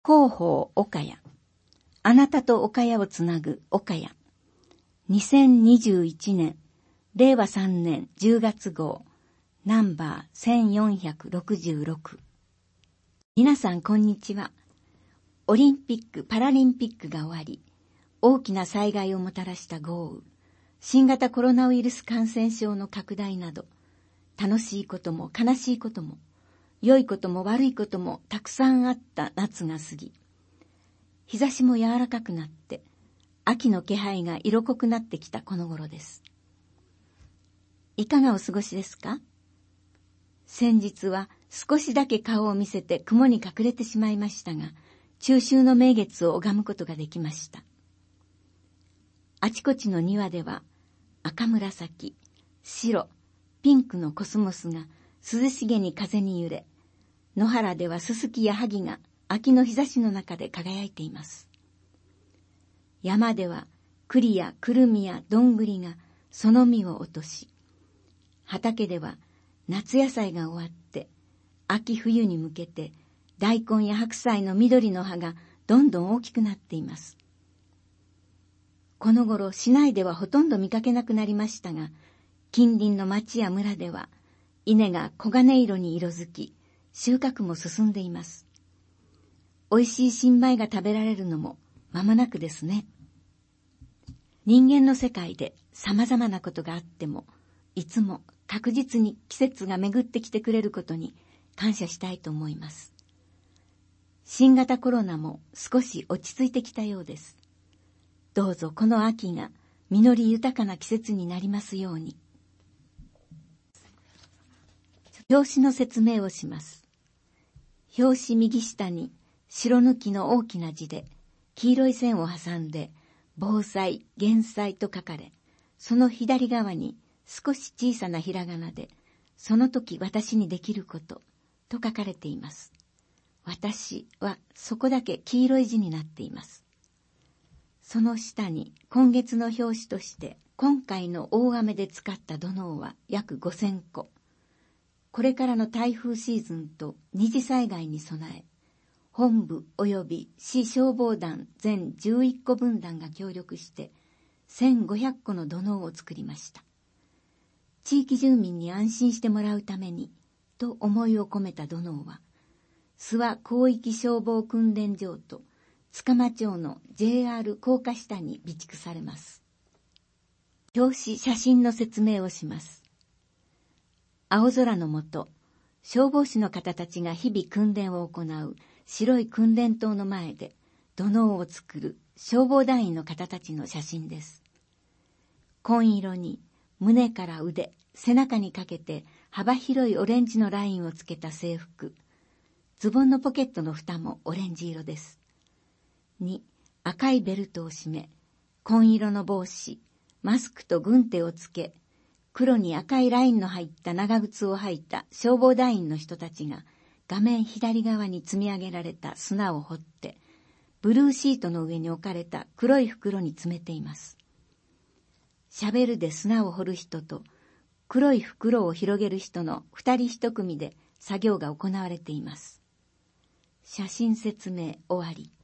広報岡谷。あなたと岡谷をつなぐ岡谷。2021年、令和3年10月号、ナンバー1466。皆さんこんにちは。オリンピック・パラリンピックが終わり、大きな災害をもたらした豪雨、新型コロナウイルス感染症の拡大など、楽しいことも悲しいことも、良いことも悪いこともたくさんあった夏が過ぎ、日差しも柔らかくなって、秋の気配が色濃くなってきたこの頃です。いかがお過ごしですか？先日は少しだけ顔を見せて雲に隠れてしまいましたが、中秋の名月を拝むことができました。あちこちの庭では赤紫、白、ピンクのコスモスが涼しげに風に揺れ、野原ではススキやハギが秋の日差しの中で輝いています。山では栗やくるみやどんぐりがその実を落とし、畑では夏野菜が終わって秋冬に向けて大根や白菜の緑の葉がどんどん大きくなっています。この頃市内ではほとんど見かけなくなりましたが、近隣の町や村では稲が黄金色に色づき、収穫も進んでいます。おいしい新米が食べられるのも間もなくですね。人間の世界で様々なことがあっても、いつも確実に季節が巡ってきてくれることに感謝したいと思います。新型コロナも少し落ち着いてきたようです。どうぞこの秋が実り豊かな季節になりますように。表紙の説明をします。表紙右下に白抜きの大きな字で黄色い線を挟んで防災・減災と書かれ、その左側に少し小さなひらがなでその時私にできることと書かれています。私はそこだけ黄色い字になっています。その下に今月の表紙として今回の大雨で使った土のうは約5000個。これからの台風シーズンと二次災害に備え、本部及び市消防団全11個分団が協力して1500個の土のうを作りました。地域住民に安心してもらうためにと思いを込めた土のうは、諏訪広域消防訓練場と塚間町の JR 高架下に備蓄されます。表紙写真の説明をします。青空の下、消防士の方たちが日々訓練を行う白い訓練棟の前で土のうを作る消防団員の方たちの写真です。紺色に胸から腕、背中にかけて幅広いオレンジのラインをつけた制服。ズボンのポケットの蓋もオレンジ色です。2、赤いベルトを締め、紺色の帽子、マスクと軍手をつけ、黒に赤いラインの入った長靴を履いた消防団員の人たちが画面左側に積み上げられた砂を掘って、ブルーシートの上に置かれた黒い袋に詰めています。シャベルで砂を掘る人と黒い袋を広げる人の二人一組で作業が行われています。写真説明終わり。